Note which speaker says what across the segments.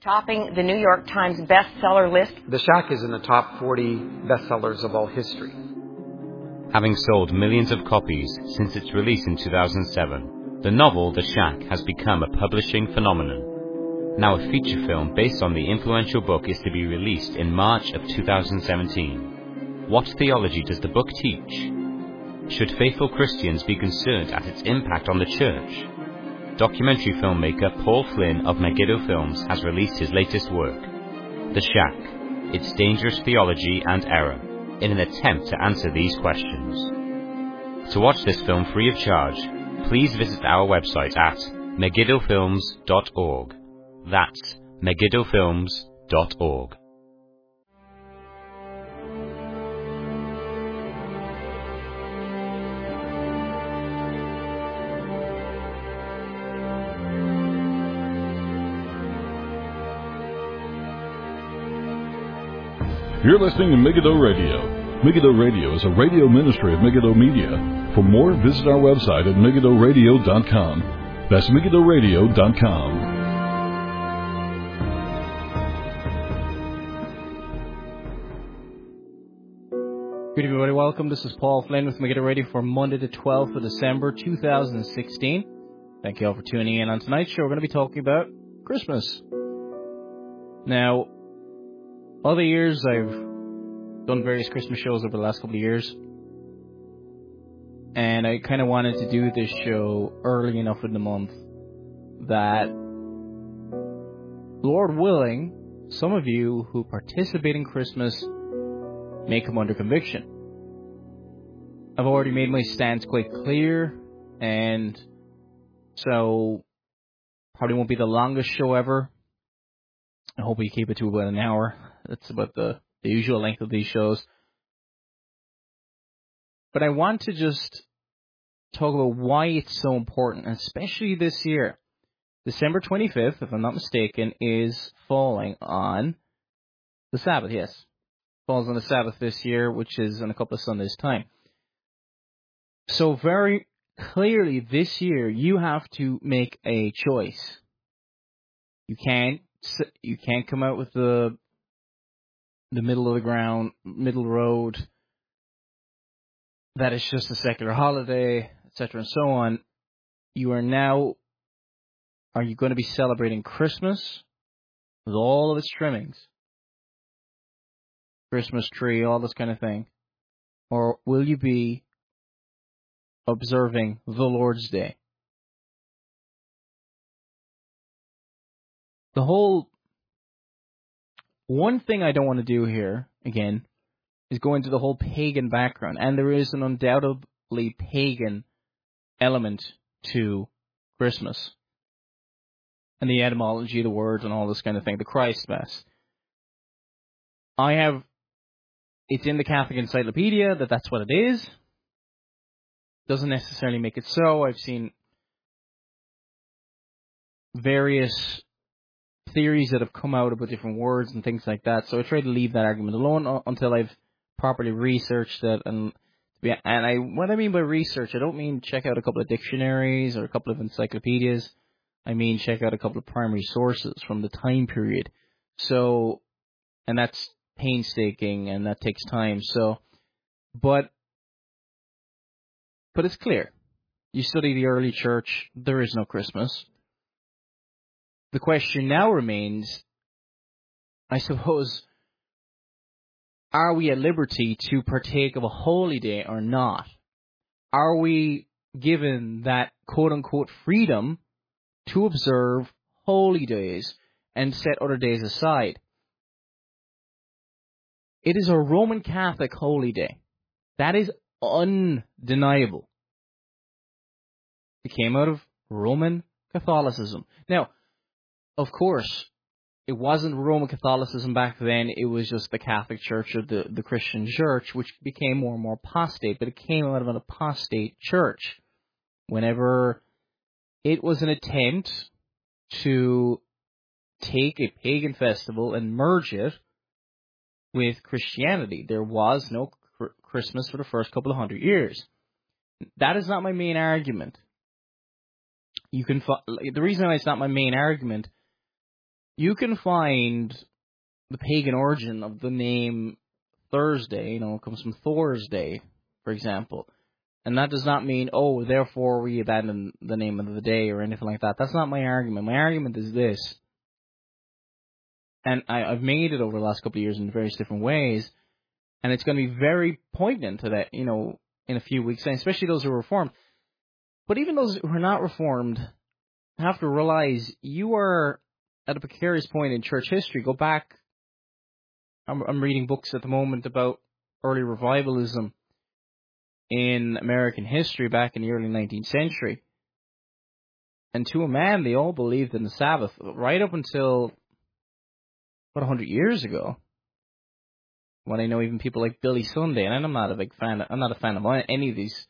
Speaker 1: Topping the New York Times bestseller list.
Speaker 2: The Shack is in the top 40 bestsellers of all history.
Speaker 3: Having sold millions of copies since its release in 2007, the novel The Shack has become a publishing phenomenon. Now a feature film based on the influential book is to be released in March of 2017. What theology does the book teach? Should faithful Christians be concerned at its impact on the church? Documentary filmmaker Paul Flynn of Megiddo Films has released his latest work, The Shack, Its Dangerous Theology and Error, in an attempt to answer these questions. To watch this film free of charge, please visit our website at megiddofilms.org. That's megiddofilms.org.
Speaker 4: You're listening to Megiddo Radio. Megiddo Radio is a radio ministry of Megiddo Media. For more, visit our website at megiddoradio.com. That's megiddoradio.com.
Speaker 5: Good evening, everybody. Welcome. This is Paul Flynn with Megiddo Radio for Monday the 12th of December, 2016. Thank you all for tuning in. On tonight's show, we're going to be talking about Christmas. Now, all the years I've done various Christmas shows over the last couple of years, and I kind of wanted to do this show early enough in the month that, Lord willing, some of you who participate in Christmas may come under conviction. I've already made my stance quite clear, and so probably won't be the longest show ever. I hope we keep it to about an hour. That's about the usual length of these shows. But I want to just talk about why it's so important, especially this year. December 25th, if I'm not mistaken, is falling on the Sabbath, yes. Falls on the Sabbath this year, which is in a couple of Sundays' time. So very clearly this year, you have to make a choice. You can't come out with the middle of the ground, middle road, that it's just a secular holiday, etc. and so on. Are you going to be celebrating Christmas with all of its trimmings? Christmas tree, all this kind of thing. Or will you be observing the Lord's Day? One thing I don't want to do here, again, is go into the whole pagan background. And there is an undoubtedly pagan element to Christmas. And the etymology of the words and all this kind of thing. The Christmas. It's in the Catholic Encyclopedia that's what it is. Doesn't necessarily make it so. I've seen various theories that have come out about different words and things like that. So I try to leave that argument alone until I've properly researched it. What I mean by research, I don't mean check out a couple of dictionaries or a couple of encyclopedias. I mean check out a couple of primary sources from the time period. So, and that's painstaking and that takes time. So, but it's clear. You study the early church, there is no Christmas. The question now remains, I suppose, are we at liberty to partake of a holy day or not? Are we given that quote-unquote freedom to observe holy days and set other days aside? It is a Roman Catholic holy day. That is undeniable. It came out of Roman Catholicism. Now, of course, it wasn't Roman Catholicism back then. It was just the Catholic Church or the Christian Church, which became more and more apostate. But it came out of an apostate church. Whenever it was an attempt to take a pagan festival and merge it with Christianity. There was no Christmas for the first couple of 100 years. That is not my main argument. The reason why it's not my main argument you can find the pagan origin of the name Thursday. It comes from Thor's Day, for example. And that does not mean, therefore we abandon the name of the day or anything like that. That's not my argument. My argument is this. And I've made it over the last couple of years in various different ways. And it's going to be very poignant to that, in a few weeks, especially those who are Reformed. But even those who are not Reformed have to realize you are at a precarious point in church history. Go back. I'm reading books at the moment about early revivalism in American history back in the early 19th century. And to a man, they all believed in the Sabbath right up until, 100 years ago. When I know even people like Billy Sunday, and I'm not a fan of any of these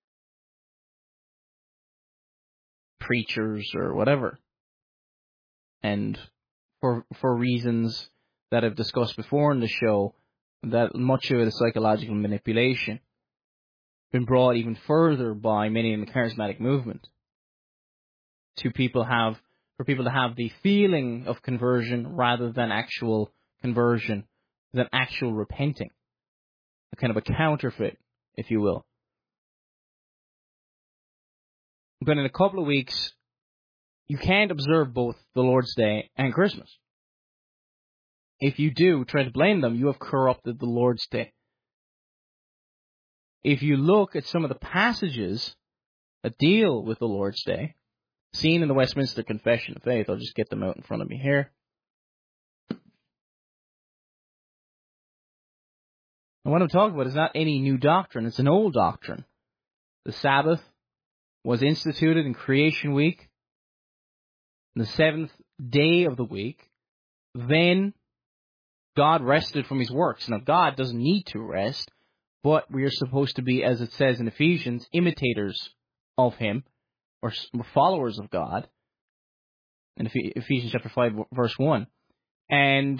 Speaker 5: preachers or whatever. And for reasons that I've discussed before in the show, that much of it is psychological manipulation, been brought even further by many in the charismatic movement for people to have the feeling of conversion rather than actual conversion, than actual repenting, a kind of a counterfeit, if you will. But in a couple of weeks, you can't observe both the Lord's Day and Christmas. If you do, try to blame them, you have corrupted the Lord's Day. If you look at some of the passages that deal with the Lord's Day, seen in the Westminster Confession of Faith, I'll just get them out in front of me here. And what I'm talking about is not any new doctrine, it's an old doctrine. The Sabbath was instituted in Creation Week, the seventh day of the week. Then God rested from his works. Now, God doesn't need to rest, but we are supposed to be, as it says in Ephesians, imitators of him, or followers of God, in Ephesians chapter 5, verse 1. And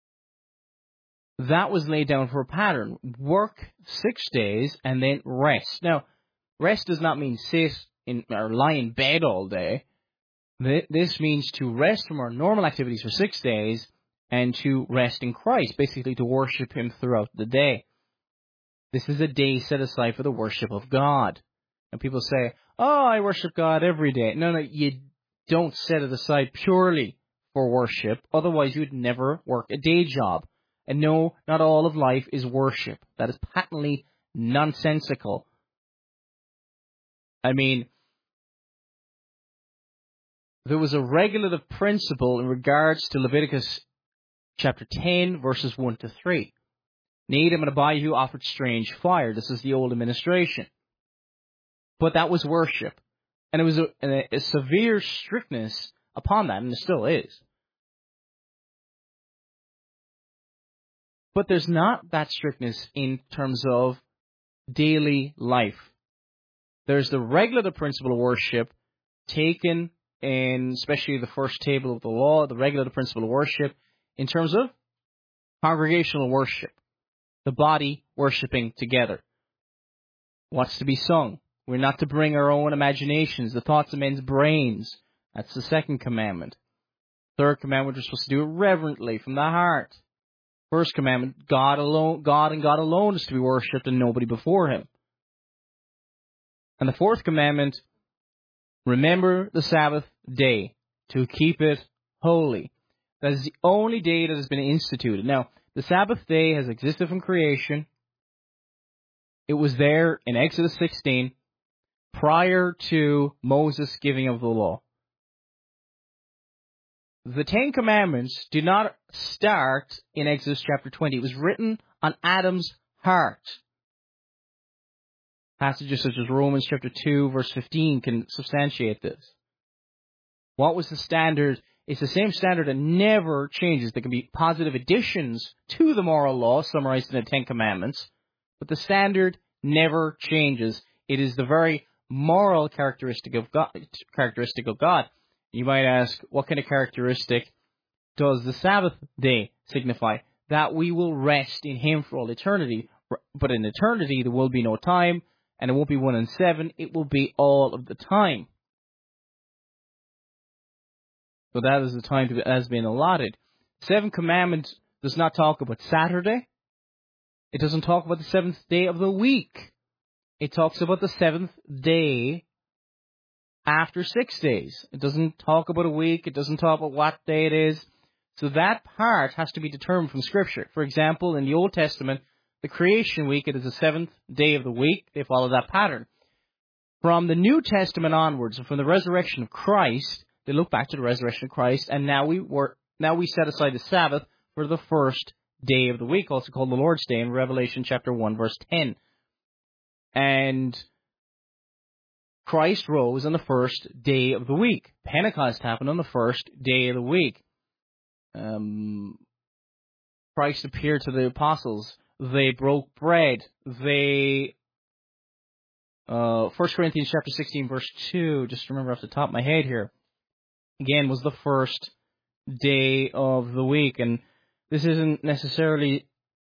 Speaker 5: that was laid down for a pattern. Work 6 days and then rest. Now, rest does not mean sit or lie in bed all day. This means to rest from our normal activities for 6 days and to rest in Christ, basically to worship him throughout the day. This is a day set aside for the worship of God. And people say, I worship God every day. No, you don't set it aside purely for worship. Otherwise, you would never work a day job. And no, not all of life is worship. That is patently nonsensical. I mean, there was a regulative principle in regards to Leviticus chapter 10, verses 1 to 3. Nadab and Abihu offered strange fire. This is the old administration. But that was worship. And it was a severe strictness upon that, and it still is. But there's not that strictness in terms of daily life. There's the regulative principle of worship taken in, especially the first table of the law, the regulative principle of worship in terms of congregational worship. The body worshiping together. What's to be sung? We're not to bring our own imaginations, the thoughts of men's brains. That's the second commandment. Third commandment, we're supposed to do it reverently from the heart. First commandment, God and God alone is to be worshipped and nobody before him. And the fourth commandment, remember the Sabbath day to keep it holy. That is the only day that has been instituted. Now, the Sabbath day has existed from creation. It was there in Exodus 16 prior to Moses' giving of the law. The Ten Commandments did not start in Exodus chapter 20. It was written on Adam's heart. Passages such as Romans chapter 2, verse 15 can substantiate this. What was the standard? It's the same standard that never changes. There can be positive additions to the moral law summarized in the Ten Commandments, but the standard never changes. It is the very moral characteristic of God. You might ask, what kind of characteristic does the Sabbath day signify? That we will rest in him for all eternity. But in eternity, there will be no time, and it won't be 1 and 7. It will be all of the time. So that is the time that has been allotted. Seventh commandment does not talk about Saturday. It doesn't talk about the seventh day of the week. It talks about the seventh day after 6 days. It doesn't talk about a week. It doesn't talk about what day it is. So that part has to be determined from Scripture. For example, in the Old Testament, the creation week, it is the seventh day of the week. They follow that pattern. From the New Testament onwards, and from the resurrection of Christ, they look back to the resurrection of Christ, and now we set aside the Sabbath for the first day of the week, also called the Lord's Day in Revelation chapter 1, verse 10. And Christ rose on the first day of the week. Pentecost happened on the first day of the week. Christ appeared to the apostles. They broke bread. 1 Corinthians chapter 16, verse 2, just remember off the top of my head here, again, was the first day of the week. And this isn't necessarily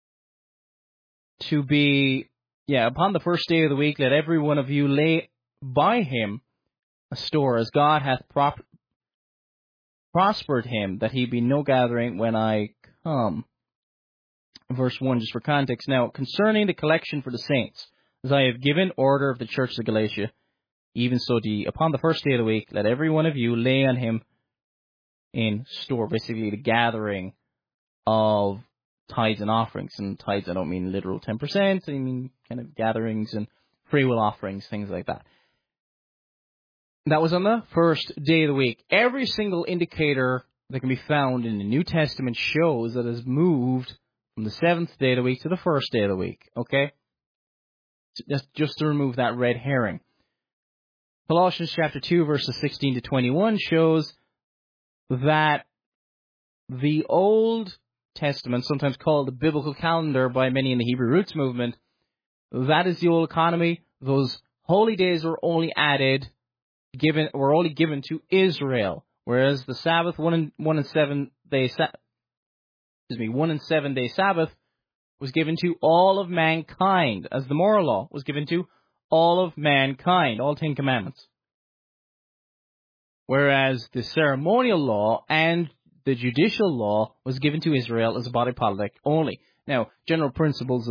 Speaker 5: to be, upon the first day of the week, let every one of you lay by him a store, as God hath prospered him, that he be no gathering when I come. Verse 1, just for context. Now, concerning the collection for the saints, as I have given order of the church of Galatia, even so do ye, upon the first day of the week, let every one of you lay on him in store. Basically, the gathering of tithes and offerings. And tithes, I don't mean literal 10%, I mean kind of gatherings and free will offerings, things like that. That was on the first day of the week. Every single indicator that can be found in the New Testament shows that it has moved from the seventh day of the week to the first day of the week. Okay? Just to remove that red herring. Colossians chapter 2, verses 16 to 21 shows that the Old Testament, sometimes called the biblical calendar by many in the Hebrew Roots movement, that is the old economy. Those holy days were only given to Israel, whereas the Sabbath, 1 and 7 day Sabbath was given to all of mankind, as the moral law was given to all of mankind, all 10 commandments. Whereas the ceremonial law and the judicial law was given to Israel as a body politic only. Now, general principles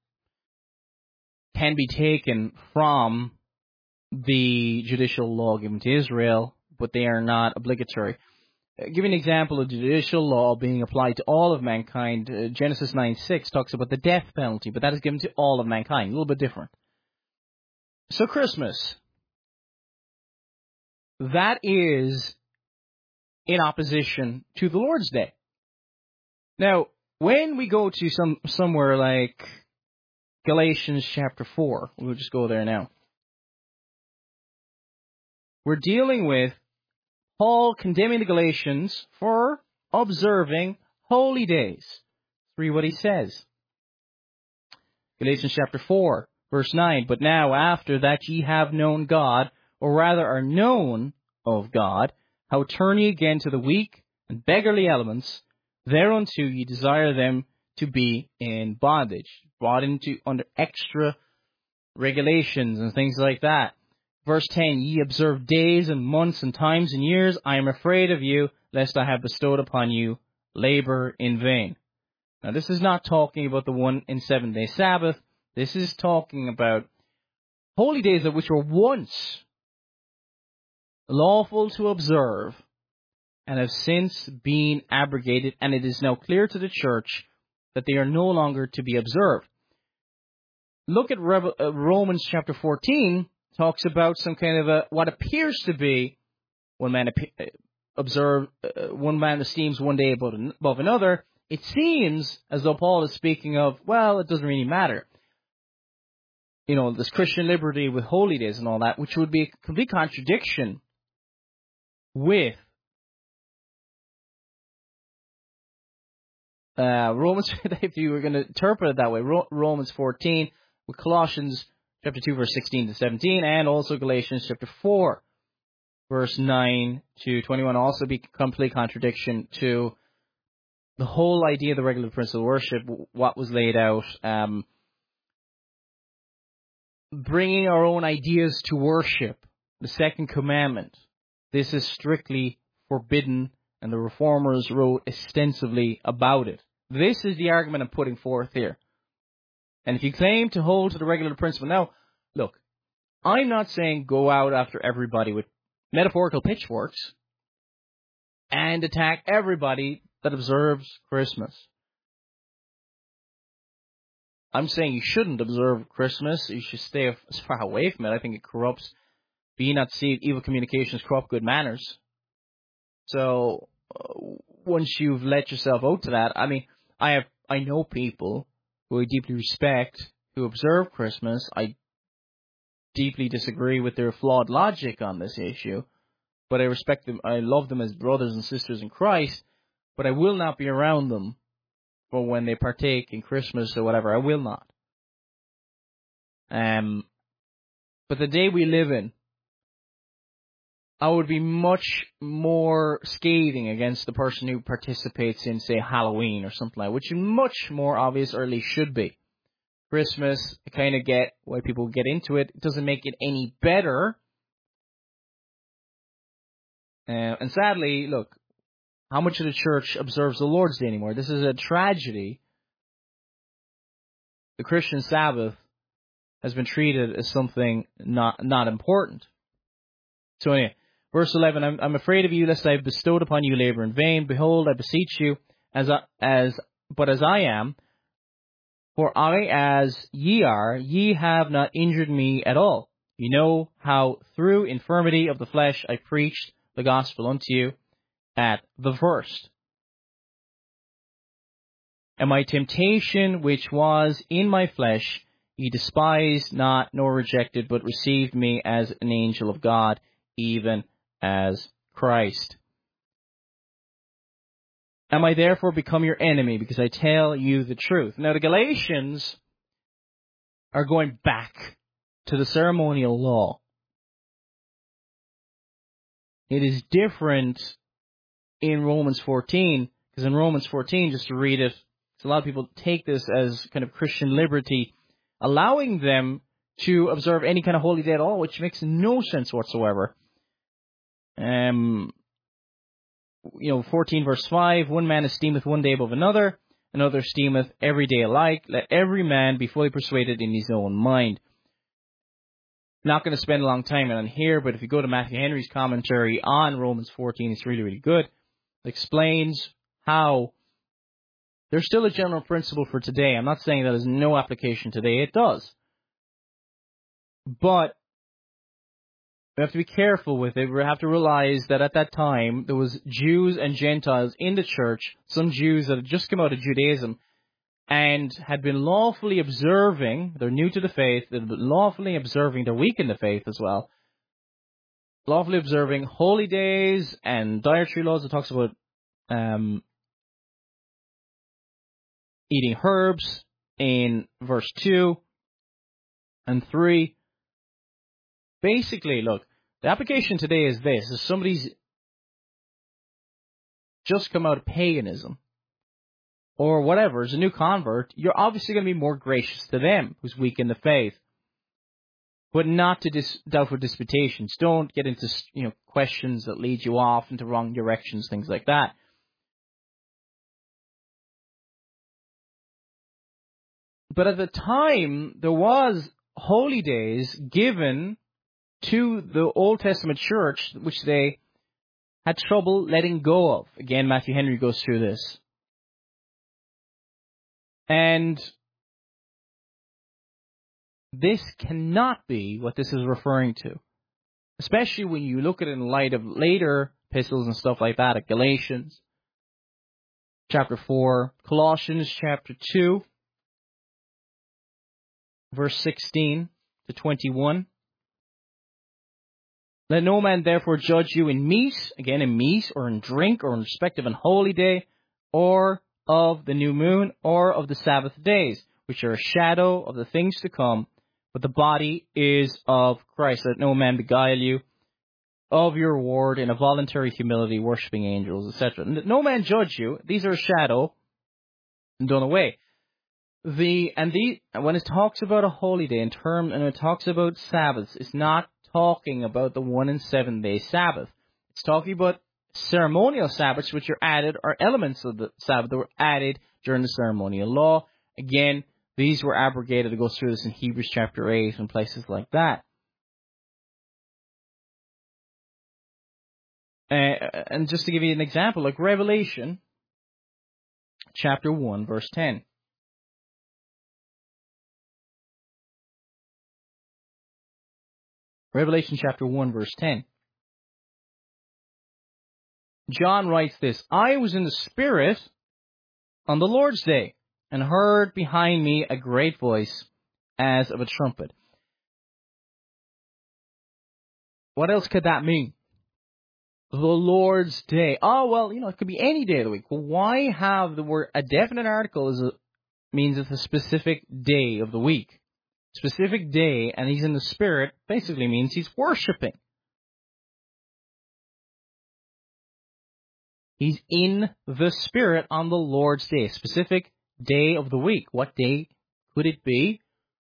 Speaker 5: can be taken from the judicial law given to Israel, but they are not obligatory. Give an example of judicial law being applied to all of mankind. Genesis 9:6 talks about the death penalty, but that is given to all of mankind, a little bit different. So Christmas, that is in opposition to the Lord's Day. Now, when we go to somewhere like Galatians chapter 4, we'll just go there now. We're dealing with Paul condemning the Galatians for observing holy days. Read what he says. Galatians chapter 4, verse 9. But now, after that ye have known God, or rather are known of God, how turn ye again to the weak and beggarly elements, thereunto ye desire them to be in bondage, brought into under extra regulations and things like that. Verse 10, ye observe days and months and times and years. I am afraid of you, lest I have bestowed upon you labor in vain. Now, this is not talking about the 1 and 7 day Sabbath. This is talking about holy days that which were once lawful to observe and have since been abrogated, and it is now clear to the church that they are no longer to be observed. Look at Romans chapter 14. Talks about some kind of what appears to be one man esteems one day above another. It seems as though Paul is speaking of, well, it doesn't really matter. This Christian liberty with holy days and all that, which would be a complete contradiction with Romans, if you were going to interpret it that way, Romans 14 with Colossians chapter 2, verse 16 to 17, and also Galatians chapter 4, verse 9 to 21, also be complete contradiction to the whole idea of the regular principle of worship, what was laid out, bringing our own ideas to worship, the second commandment. This is strictly forbidden And the Reformers wrote extensively about it. This is the argument I'm putting forth here. And if you claim to hold to the regular principle, now, look, I'm not saying go out after everybody with metaphorical pitchforks and attack everybody that observes Christmas. I'm saying you shouldn't observe Christmas. You should stay as far away from it. I think it corrupts. Be not deceived, evil communications corrupt good manners. So once you've let yourself out to that, I mean, I know people who I deeply respect who observe Christmas. I deeply disagree with their flawed logic on this issue, but I respect them. I love them as brothers and sisters in Christ, but I will not be around them for when they partake in Christmas or whatever. I will not. But the day we live in, I would be much more scathing against the person who participates in, say, Halloween or something like that, which is much more obvious, or at least should be. Christmas, I kind of get why people get into it. It doesn't make it any better. And sadly, look, how much of the church observes the Lord's Day anymore? This is a tragedy. The Christian Sabbath has been treated as something not important. So anyway, verse 11, I'm afraid of you, lest I have bestowed upon you labor in vain. Behold, I beseech you, as I am, for I as ye are, ye have not injured me at all. You know how through infirmity of the flesh I preached the gospel unto you at the first. And my temptation which was in my flesh, ye despised not nor rejected, but received me as an angel of God, even as Christ. Am I therefore become your enemy, because I tell you the truth? Now the Galatians are going back to the ceremonial law. It is different in Romans 14, because in Romans 14, just to read it, a lot of people take this as kind of Christian liberty, allowing them to observe any kind of holy day at all, which makes no sense whatsoever. 14 verse 5, one man esteemeth one day above another, another esteemeth every day alike. Let every man be fully persuaded in his own mind. Not going to spend a long time on here, but if you go to Matthew Henry's commentary on Romans 14, it's really, really good. It explains how there's still a general principle for today. I'm not saying that there's no application today. It does. But we have to be careful with it. We have to realize that at that time, there was Jews and Gentiles in the church, some Jews that had just come out of Judaism and had been lawfully observing, they're new to the faith, they've been lawfully observing, they're weak in the faith as well, lawfully observing holy days and dietary laws. It talks about eating herbs in verse 2 and 3. Basically, look, the application today is this. If somebody's just come out of paganism or whatever, is a new convert, you're obviously going to be more gracious to them who's weak in the faith. But not to doubtful disputations. Don't get into questions that lead you off into wrong directions, things like that. But at the time, there was holy days given to the Old Testament church, which they had trouble letting go of. Again, Matthew Henry goes through this. And this cannot be what this is referring to. Especially when you look at it in light of later epistles and stuff like that, at Galatians chapter 4, Colossians chapter 2, verse 16 to 21. Let no man therefore judge you in meat, again in meat, or in drink, or in respect of an holy day, or of the new moon, or of the Sabbath days, which are a shadow of the things to come, but the body is of Christ. Let no man beguile you of your reward in a voluntary humility, worshipping angels, etc. No man judge you. These are a shadow and done away. When it talks about a holy day and it talks about Sabbaths, it's not talking about the 1 and 7 day Sabbath. It's talking about ceremonial Sabbaths, which are added, are elements of the Sabbath that were added during the ceremonial law. Again, these were abrogated. It goes through this in Hebrews chapter 8 and places like that. And just to give you an example, like Revelation chapter 1, verse 10. Revelation chapter 1, verse 10. John writes this, I was in the Spirit on the Lord's day, and heard behind me a great voice as of a trumpet. What else could that mean? The Lord's day. Oh, well, it could be any day of the week. Well, why have the word, a definite article means it's a specific day of the week. Specific day, and he's in the Spirit, basically means he's worshiping. He's in the Spirit on the Lord's day. Specific day of the week. What day could it be?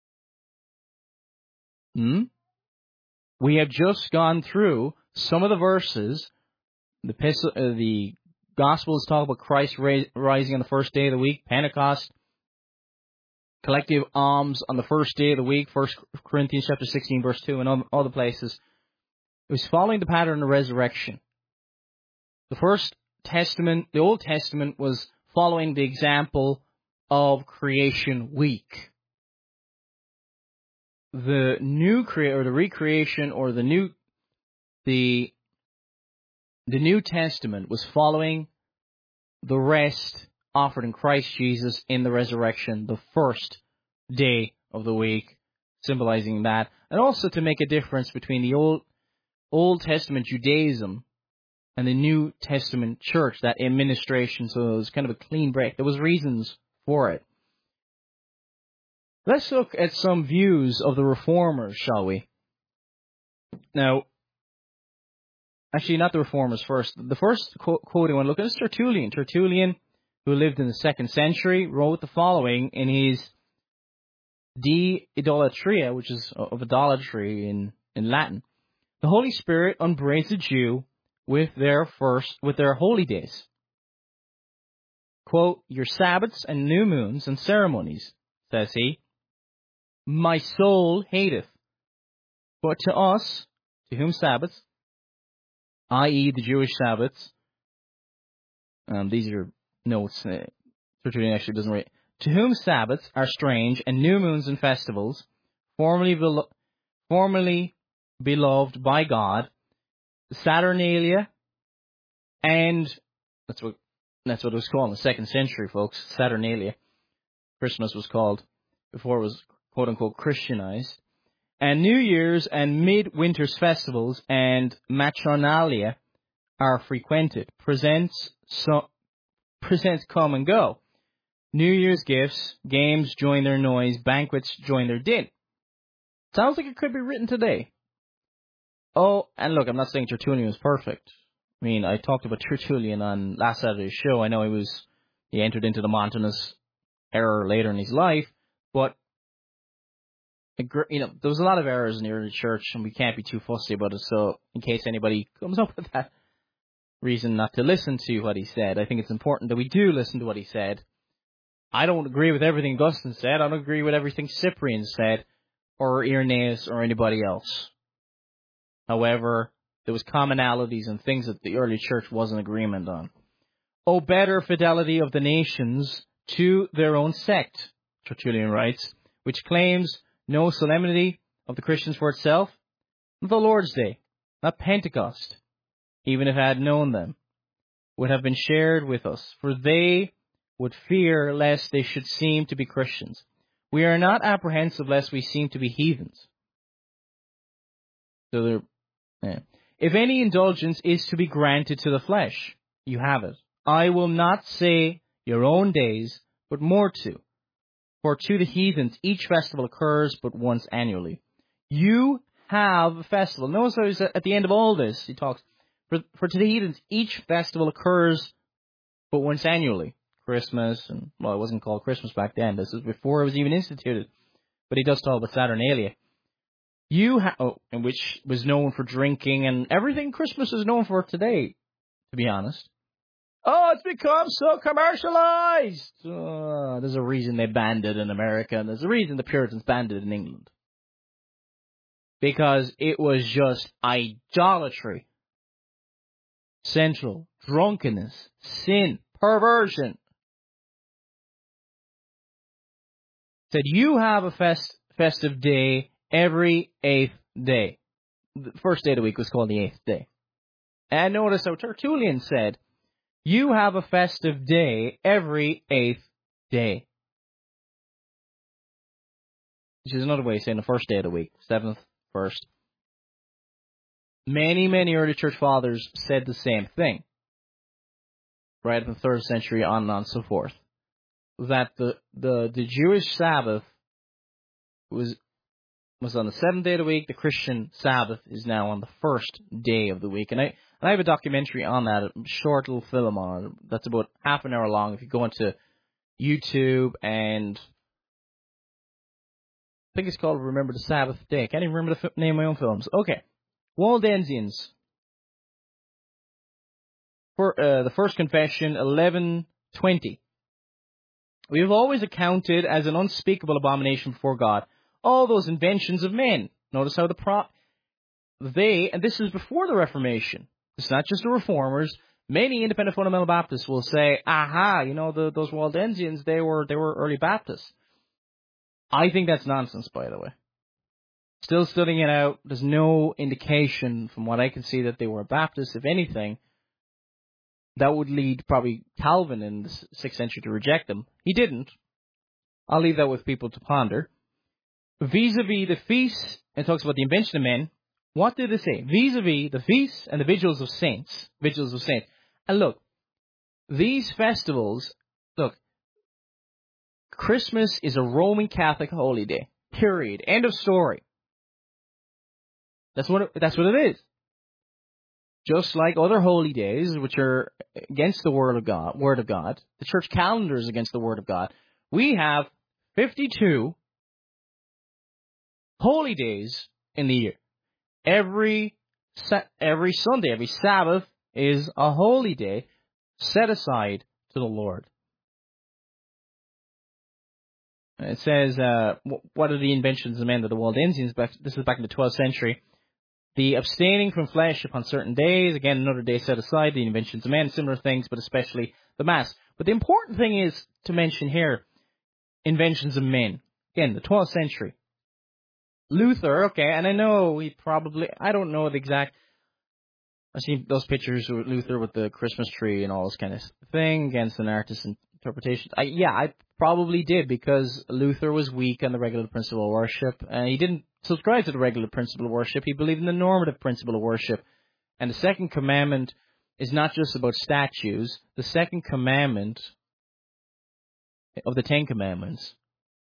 Speaker 5: We have just gone through some of the verses. The Gospels talk about Christ rising on the first day of the week, Pentecost, collective alms on the first day of the week, 1 Corinthians chapter 16, verse 2, and all the places. It was following the pattern of resurrection. The Old Testament was following the example of creation week. The recreation, or the New Testament was following the rest offered in Christ Jesus in the resurrection, the first day of the week, symbolizing that, and also to make a difference between the Old Testament Judaism and the New Testament church, that administration. So it was kind of a clean break. There was reasons for it. Let's look at some views of the Reformers, shall we? Now, actually, not the Reformers first. The first quote I want to look at is Tertullian. Tertullian, who lived in the 2nd century, wrote the following in his De Idolatria, which is of idolatry in Latin. The Holy Spirit upbraids the Jew with their holy days. Quote, your Sabbaths and new moons and ceremonies, says he, my soul hateth. But to us, to whom Sabbaths, i.e. the Jewish Sabbaths, these are notes, Tertullian actually doesn't write, to whom Sabbaths are strange, and new moons and festivals, formerly beloved by God, Saturnalia, and that's what it was called in the 2nd century, folks, Saturnalia. Christmas was called before it was quote-unquote Christianized. And New Year's and mid-winter's festivals and Matronalia are frequented. Presents come and go. New Year's gifts, games join their noise, banquets join their din. Sounds like it could be written today. Oh, and look, I'm not saying Tertullian was perfect. I mean, I talked about Tertullian on last Saturday's show. I know he entered into the Montanist error later in his life, but there was a lot of errors in the early church, and we can't be too fussy about it. So, in case anybody comes up with that reason not to listen to what he said, I think it's important that we do listen to what he said. I don't agree with everything Augustine said. I don't agree with everything Cyprian said, or Irenaeus, or anybody else. However, there was commonalities and things that the early church was in agreement on. O better fidelity of the nations to their own sect, Tertullian writes, which claims no solemnity of the Christians for itself, not the Lord's Day, not Pentecost, even if I had known them, would have been shared with us, for they would fear lest they should seem to be Christians. We are not apprehensive lest we seem to be heathens. So if any indulgence is to be granted to the flesh, you have it. I will not say your own days, but more to. For to the heathens each festival occurs but once annually. You have a festival. Notice how he's at the end of all this, he talks. For to the heathens each festival occurs but once annually. Christmas, and well, it wasn't called Christmas back then. This is before it was even instituted. But he does talk about Saturnalia. And which was known for drinking and everything Christmas is known for today, to be honest. Oh, it's become so commercialized. There's a reason they banned it in America, and there's a reason the Puritans banned it in England. Because it was just idolatry. Central, drunkenness, sin, perversion. Said you have a festive day every 8th day. The first day of the week was called the 8th day. And notice how Tertullian said, you have a festive day every 8th day. Which is another way of saying the first day of the week, 7th, 1st. Many, many early church fathers said the same thing. Right in the 3rd century on and on and so forth. That the Jewish Sabbath was on the 7th day of the week. The Christian Sabbath is now on the 1st day of the week. And I have a documentary on that, a short little film on it. That's about half an hour long. If you go into YouTube and I think it's called Remember the Sabbath Day. I can't even remember the name of my own films. Okay. Waldensians. For the First Confession, 1120. We have always accounted as an unspeakable abomination before God all those inventions of men. Notice how and this is before the Reformation. It's not just the Reformers. Many independent fundamental Baptists will say, aha, those Waldensians, they were early Baptists. I think that's nonsense, by the way. Still studying it out, there's no indication from what I can see that they were Baptists. If anything, that would lead probably Calvin in the 6th century to reject them. He didn't. I'll leave that with people to ponder. Vis-a-vis the feasts, it talks about the invention of men. What did it say? Vis-a-vis the feasts and the vigils of saints. And look, these festivals, Christmas is a Roman Catholic holy day. Period. End of story. That's what it is. Just like other holy days, which are against the Word of God, the church calendar is against the Word of God. We have 52 holy days in the year. Every Sunday, every Sabbath is a holy day set aside to the Lord. It says, what are the inventions of men of the Waldensians? This is back in the 12th century. The abstaining from flesh upon certain days, again, another day set aside, the inventions of men, similar things, but especially the Mass. But the important thing is to mention here, inventions of men. Again, the 12th century. Luther, okay, and I know I don't know the exact, I've seen those pictures of Luther with the Christmas tree and all this kind of thing against an artist's interpretation. I probably did, because Luther was weak on the regular principle of worship, and he didn't subscribe to the regular principle of worship. He believed in the normative principle of worship. And the second commandment is not just about statues. The second commandment of the 10 Commandments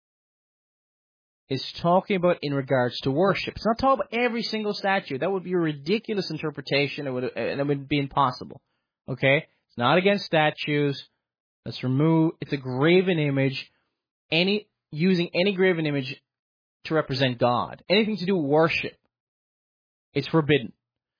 Speaker 5: is talking about in regards to worship. It's not talking about every single statue. That would be a ridiculous interpretation. It would be impossible. Okay? It's not against statues. Let's remove. It's a graven image. Using any graven image to represent God. Anything to do with worship. It's forbidden.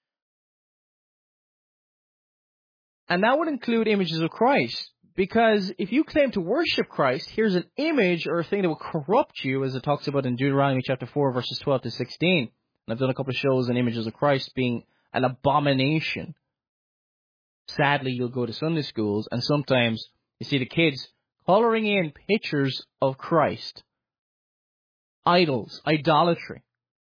Speaker 5: And that would include images of Christ. Because if you claim to worship Christ, here's an image or a thing that will corrupt you, as it talks about in Deuteronomy chapter 4, verses 12 to 16. And I've done a couple of shows on images of Christ being an abomination. Sadly, you'll go to Sunday schools, and sometimes you see the kids coloring in pictures of Christ. Idols, idolatry.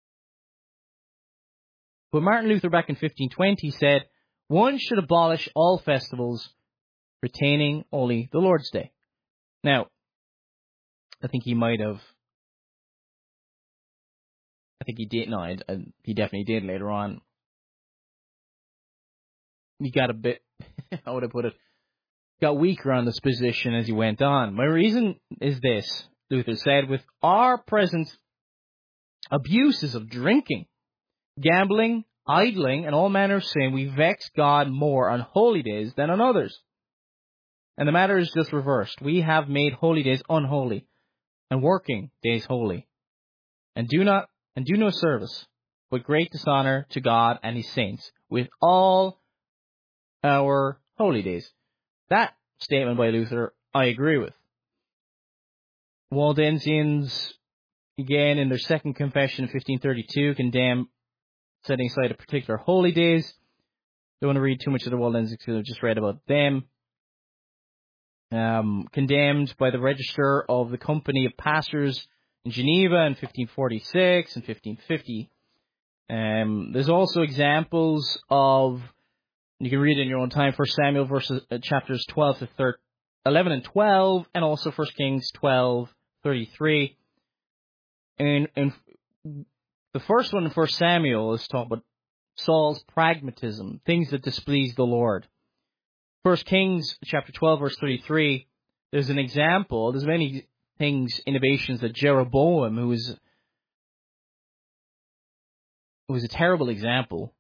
Speaker 5: But Martin Luther back in 1520 said, one should abolish all festivals, retaining only the Lord's Day. Now, I think he might have, I think he did, no, he definitely did later on. He got a bit, how would I put it, got weaker on this position as he went on. My reason is this, Luther said, with our present abuses of drinking, gambling, idling, and all manner of sin, we vex God more on holy days than on others. And the matter is just reversed. We have made holy days unholy, and working days holy, and do no service, but great dishonor to God and his saints, with all our holy days. That statement by Luther, I agree with. Waldensians, again, in their second confession in 1532, condemn setting aside a particular holy days. Don't want to read too much of the Waldensians because I've just read about them. Condemned by the Register of the Company of Pastors in Geneva in 1546 and 1550. There's also examples of, you can read it in your own time, 1 Samuel chapters 11 and 12, and also 1 Kings 12:33. And the first one in 1 Samuel is talking about Saul's pragmatism, things that displeased the Lord. 1 Kings chapter 12, verse 33, there's an example, there's many things, innovations that Jeroboam, who was a terrible example,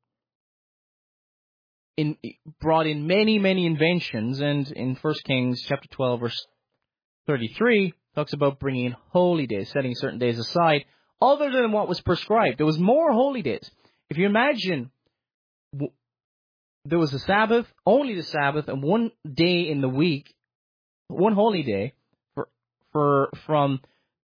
Speaker 5: brought in many, many inventions, and in 1 Kings chapter 12, verse 33, talks about bringing in holy days, setting certain days aside, other than what was prescribed. There was more holy days. If you imagine, there was the Sabbath, only the Sabbath, and one day in the week, one holy day, from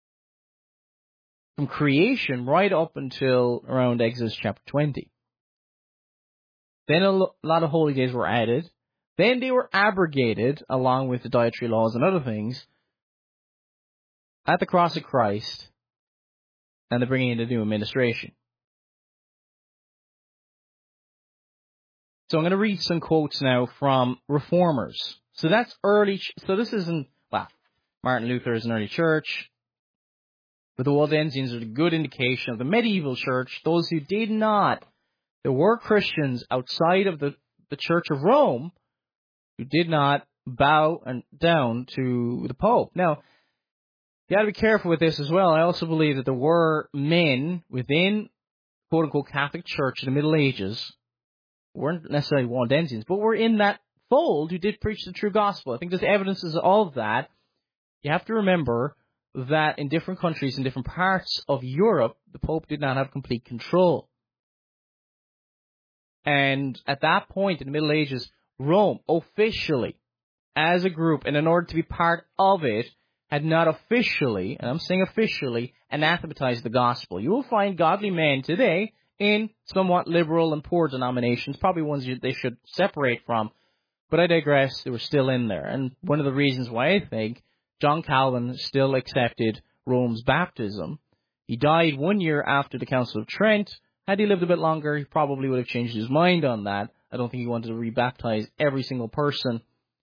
Speaker 5: creation right up until around Exodus chapter 20. Then a lot of holy days were added. Then they were abrogated, along with the dietary laws and other things, at the cross of Christ, and the bringing in the new administration. So I'm going to read some quotes now from reformers. So that's early. So this isn't, Martin Luther is an early church, but the Waldensians are a good indication of the medieval church. Those who did not, there were Christians outside of the Church of Rome who did not bow down to the Pope. Now, you got to be careful with this as well. I also believe that there were men within, quote unquote, Catholic Church in the Middle Ages, weren't necessarily Waldensians, but were in that fold who did preach the true gospel. I think there's evidences of all of that. You have to remember that in different countries, in different parts of Europe, the Pope did not have complete control. And at that point in the Middle Ages, Rome officially, as a group, and in order to be part of it, had not officially, and I'm saying officially, anathematized the gospel. You will find godly men today in somewhat liberal and poor denominations, probably ones they should separate from, but I digress, they were still in there. And one of the reasons why I think John Calvin still accepted Rome's baptism, he died 1 year after the Council of Trent. Had he lived a bit longer, he probably would have changed his mind on that. I don't think he wanted to rebaptize every single person.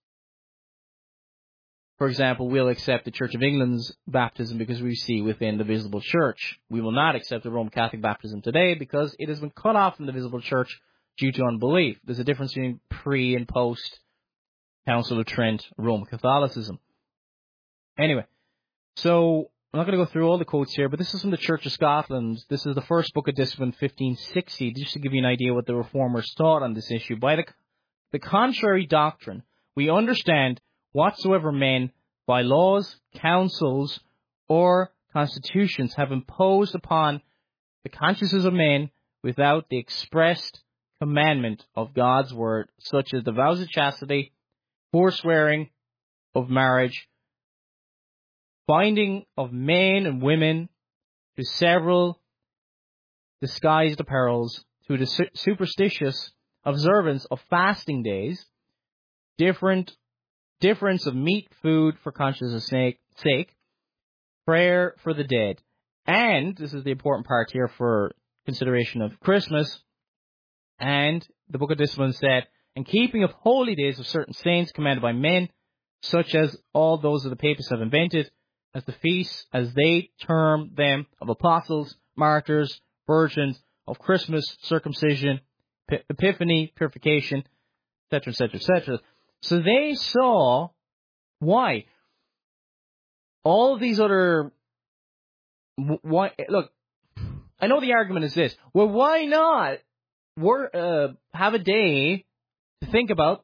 Speaker 5: For example, we'll accept the Church of England's baptism because we see within the visible church. We will not accept the Roman Catholic baptism today because it has been cut off from the visible church due to unbelief. There's a difference between pre and post Council of Trent Roman Catholicism. Anyway, so I'm not going to go through all the quotes here, but this is from the Church of Scotland. This is the first book of discipline, 1560, just to give you an idea what the reformers thought on this issue. By the contrary doctrine, we understand whatsoever men by laws, councils, or constitutions have imposed upon the consciences of men without the expressed commandment of God's word, such as the vows of chastity, forswearing of marriage, binding of men and women to several disguised apparels, to the superstitious observance of fasting days, difference of meat food for conscience' sake, prayer for the dead, and, this is the important part here for consideration of Christmas, and the Book of Discipline said, and keeping of holy days of certain saints commanded by men, such as all those of the papists have invented, as the feasts, as they term them, of apostles, martyrs, virgins, of Christmas, circumcision, Epiphany, purification, etc., etc., etc. So they saw why all of these other. Why? Look, I know the argument is this. Well, why not have a day to think about?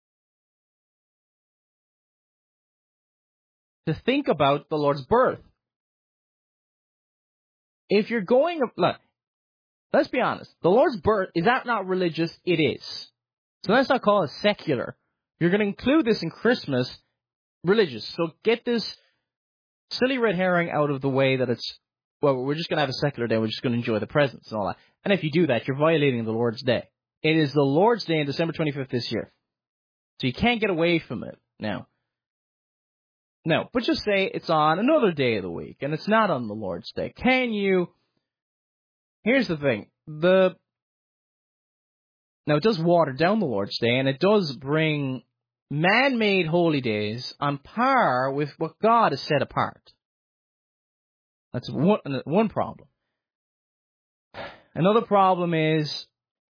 Speaker 5: To think about the Lord's birth. If you're going, look, let's be honest. The Lord's birth, is that not religious? It is. So let's not call it secular. You're going to include this in Christmas, religious. So get this silly red herring out of the way that it's, well, we're just going to have a secular day. We're just going to enjoy the presents and all that. And if you do that, you're violating the Lord's Day. It is the Lord's Day on December 25th this year. So you can't get away from it now. No, but just say it's on another day of the week, and it's not on the Lord's Day. Can you? Here's the thing. Now, it does water down the Lord's Day, and it does bring man-made holy days on par with what God has set apart. That's one problem. Another problem is,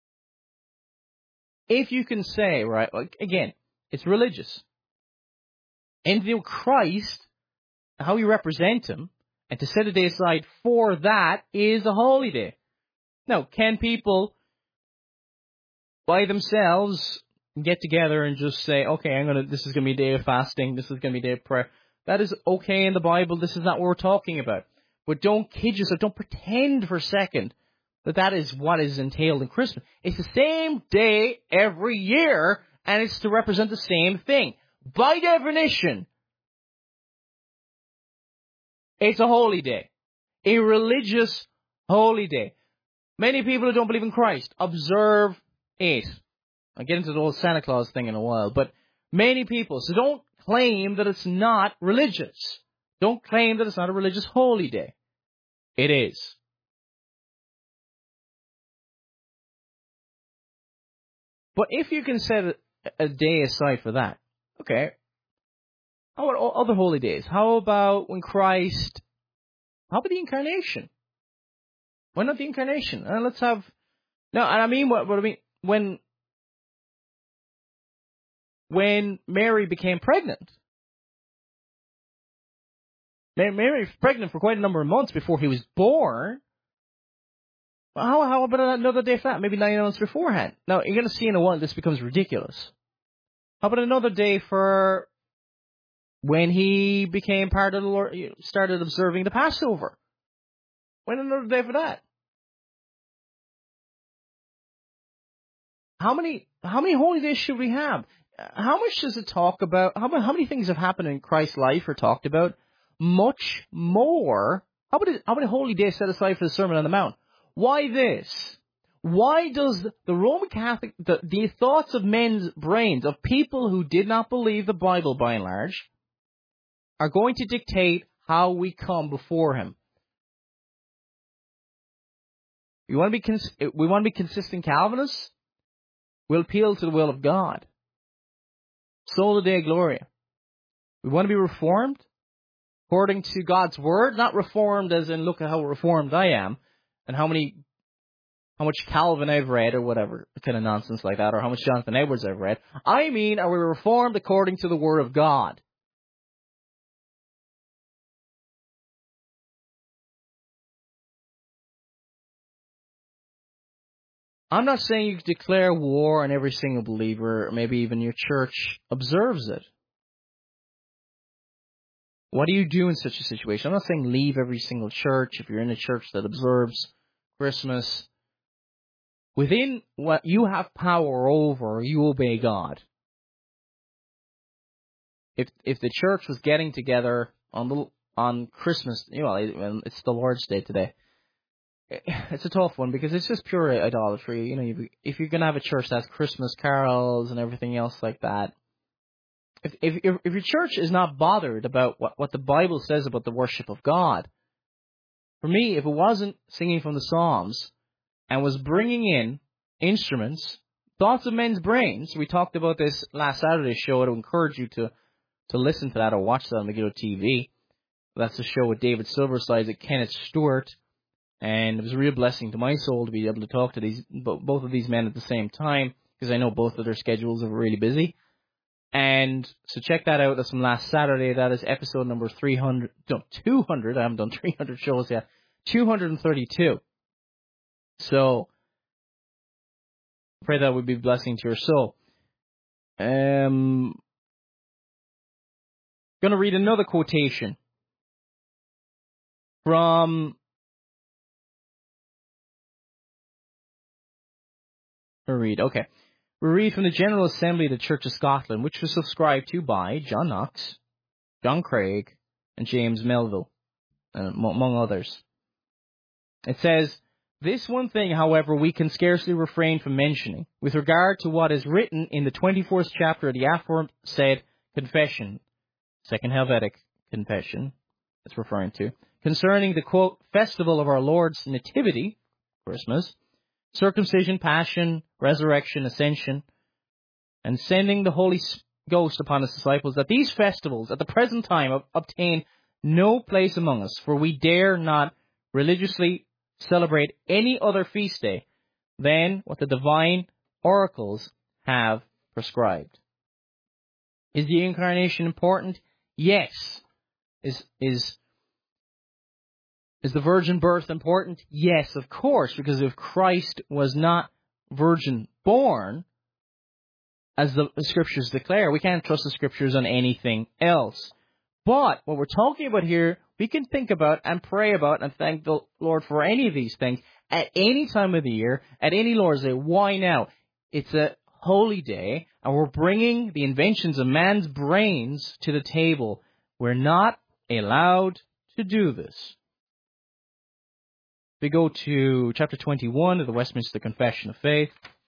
Speaker 5: if you can say, right, again, it's religious. And to Christ, how we represent Him, and to set a day aside for that is a holy day. Now, can people, by themselves, get together and just say, okay, this is going to be a day of fasting, this is going to be a day of prayer? That is okay in the Bible, this is not what we're talking about. But don't kid yourself, don't pretend for a second that is what is entailed in Christmas. It's the same day every year, and it's to represent the same thing. By definition, it's a holy day. A religious holy day. Many people who don't believe in Christ observe it. I'll get into the whole Santa Claus thing in a while, but many people, so don't claim that it's not religious. Don't claim that it's not a religious holy day. It is. But if you can set a day aside for that, okay. How about other holy days? How about when Christ... How about the Incarnation? Why not the Incarnation? Let's have... No, and I mean what I mean... When Mary became pregnant. Mary was pregnant for quite a number of months before he was born. How about another day for that? Maybe 9 months beforehand. Now, you're going to see in a while this becomes ridiculous. How about another day for when he became part of the Lord, started observing the Passover? When another day for that? How many holy days should we have? How much does it talk about? How many things have happened in Christ's life or talked about? Much more. How many holy days set aside for the Sermon on the Mount? Why this? Why does the Roman Catholic, the thoughts of men's brains, of people who did not believe the Bible by and large, are going to dictate how we come before Him? We want to be consistent Calvinists? We'll appeal to the will of God. Sola Deo Gloria. We want to be reformed according to God's Word, not reformed as in look at how reformed I am and how much Calvin I've read or whatever kind of nonsense like that, or how much Jonathan Edwards I've read. I mean, are we reformed according to the Word of God? I'm not saying you declare war on every single believer, or maybe even your church observes it. What do you do in such a situation? I'm not saying leave every single church if you're in a church that observes Christmas. Within what you have power over, you obey God. If the church was getting together on Christmas, it's the Lord's Day today. It's a tough one because it's just pure idolatry. If you're going to have a church that has Christmas carols and everything else like that, if your church is not bothered about what the Bible says about the worship of God, for me, if it wasn't singing from the Psalms and was bringing in instruments, thoughts of men's brains, we talked about this last Saturday's show. I would encourage you to listen to that or watch that on Megiddo TV. That's a show with David Silverside and Kenneth Stewart. And it was a real blessing to my soul to be able to talk to both of these men at the same time, because I know both of their schedules are really busy. And so check that out. That's from last Saturday. That is episode number 200. I haven't done 300 shows yet. 232. So pray that would be a blessing to your soul. Going to read another quotation from... Okay. We read from the General Assembly of the Church of Scotland, which was subscribed to by John Knox, John Craig, and James Melville, among others. It says, "This one thing, however, we can scarcely refrain from mentioning, with regard to what is written in the 24th chapter of the aforesaid Confession," Second Helvetic Confession, it's referring to, "concerning the, quote, festival of our Lord's Nativity," Christmas, "circumcision, passion, resurrection, ascension, and sending the Holy Ghost upon his disciples, that these festivals at the present time obtain no place among us, for we dare not religiously celebrate any other feast day than what the divine oracles have prescribed." Is the incarnation important? Yes. Is the virgin birth important? Yes, of course, because if Christ was not virgin born, as the scriptures declare, we can't trust the scriptures on anything else. But what we're talking about here, we can think about and pray about and thank the Lord for any of these things at any time of the year, at any Lord's Day. Why now? It's a holy day, and we're bringing the inventions of man's brains to the table. We're not allowed to do this. We go to chapter 21 of the Westminster Confession of Faith.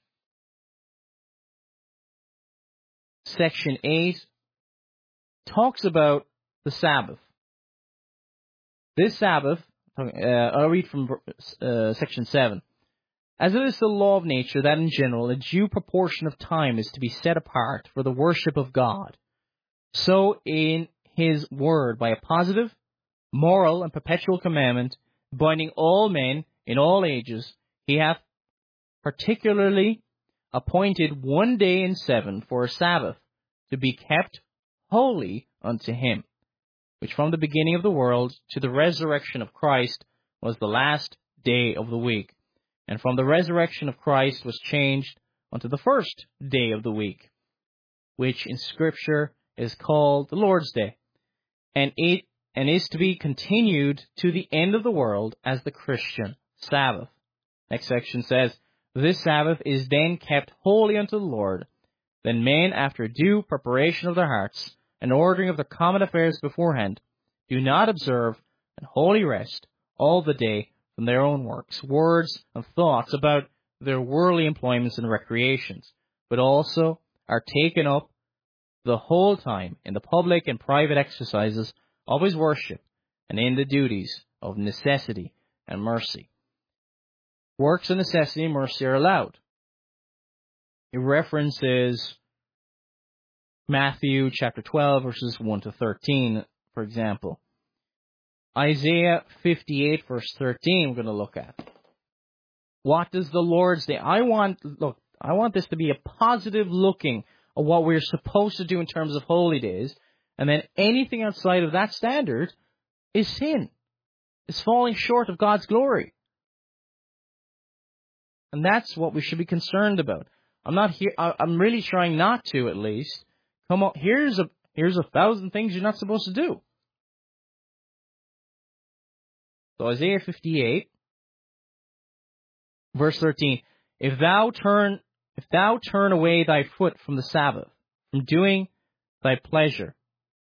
Speaker 5: Section 8 talks about the Sabbath. This Sabbath, I'll read from section 7. "As it is the law of nature that in general a due proportion of time is to be set apart for the worship of God, so in his word, by a positive, moral, and perpetual commandment, binding all men in all ages, he hath particularly appointed one day in 7 for a Sabbath, to be kept holy unto him, which from the beginning of the world to the resurrection of Christ was the last day of the week, and from the resurrection of Christ was changed unto the first day of the week, which in Scripture is called the Lord's Day, and is to be continued to the end of the world as the Christian Sabbath." Next section says, "This Sabbath is then kept holy unto the Lord. Then men, after due preparation of their hearts, and ordering of their common affairs beforehand, do not observe an holy rest all the day from their own works, words, and thoughts about their worldly employments and recreations, but also are taken up the whole time in the public and private exercises of his worship, and in the duties of necessity and mercy." Works of necessity and mercy are allowed. It references Matthew chapter 12, verses 1 to 13, for example. Isaiah 58, verse 13, we're going to look at. What does the Lord's Day? I want this to be a positive looking of what we're supposed to do in terms of holy days, and then anything outside of that standard is sin. It's falling short of God's glory. And that's what we should be concerned about. I'm really trying not to, at least. Come on, here's a 1,000 things you're not supposed to do. So Isaiah 58, verse 13, If thou turn away thy foot from the Sabbath, from doing thy pleasure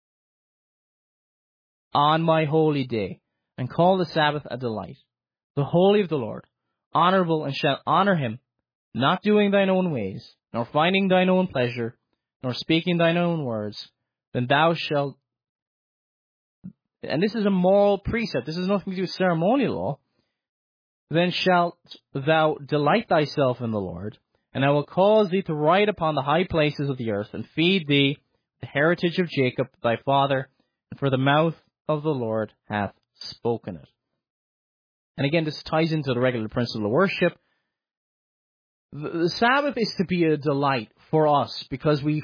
Speaker 5: on my holy day, and call the Sabbath a delight, the holy of the Lord, honorable, and shall honor him, not doing thine own ways, nor finding thine own pleasure, nor speaking thine own words, then thou shalt, and this is a moral precept, this has nothing to do with ceremonial law, then shalt thou delight thyself in the Lord, and I will cause thee to ride upon the high places of the earth, and feed thee the heritage of Jacob thy father, and for the mouth of the Lord hath spoken it. And again, this ties into the regular principle of worship. The Sabbath is to be a delight for us, because we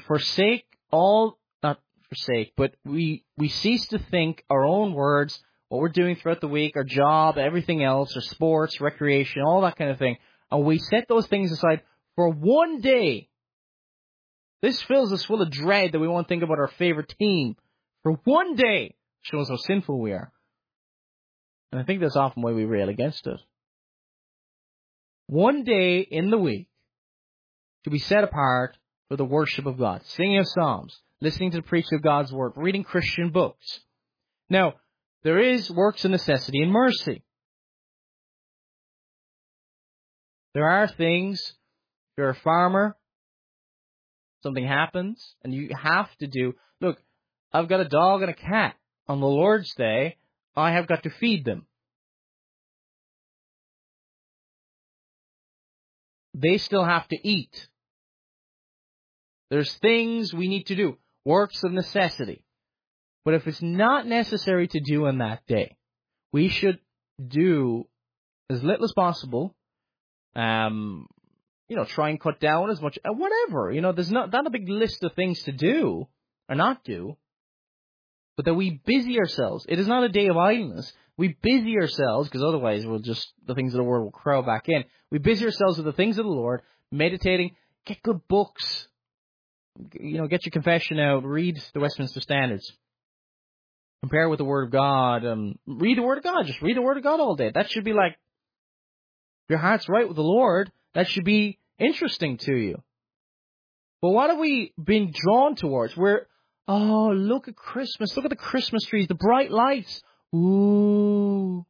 Speaker 5: we cease to think our own words, what we're doing throughout the week, our job, everything else, our sports, recreation, all that kind of thing, and we set those things aside for one day. This fills us full of dread that we won't think about our favorite team for one day. Shows how sinful we are. And I think that's often why we rail against it. One day in the week to be set apart for the worship of God. Singing of psalms, listening to the preaching of God's word, reading Christian books. Now, there is works of necessity and mercy. There are things, if you're a farmer, something happens, and you have to do, look, I've got a dog and a cat. On the Lord's Day, I have got to feed them. They still have to eat. There's things we need to do, works of necessity. But if it's not necessary to do on that day, we should do as little as possible. Try and cut down as much, whatever. There's not a big list of things to do or not do, but that we busy ourselves. It is not a day of idleness. We busy ourselves, because otherwise the things of the world will crowd back in. We busy ourselves with the things of the Lord, meditating, get good books, get your confession out, read the Westminster Standards. Compare with the Word of God. Read the Word of God. Just read the Word of God all day. That should be like, if your heart's right with the Lord, that should be interesting to you. But what have we been drawn towards? Look at Christmas. Look at the Christmas trees, the bright lights. Ooh.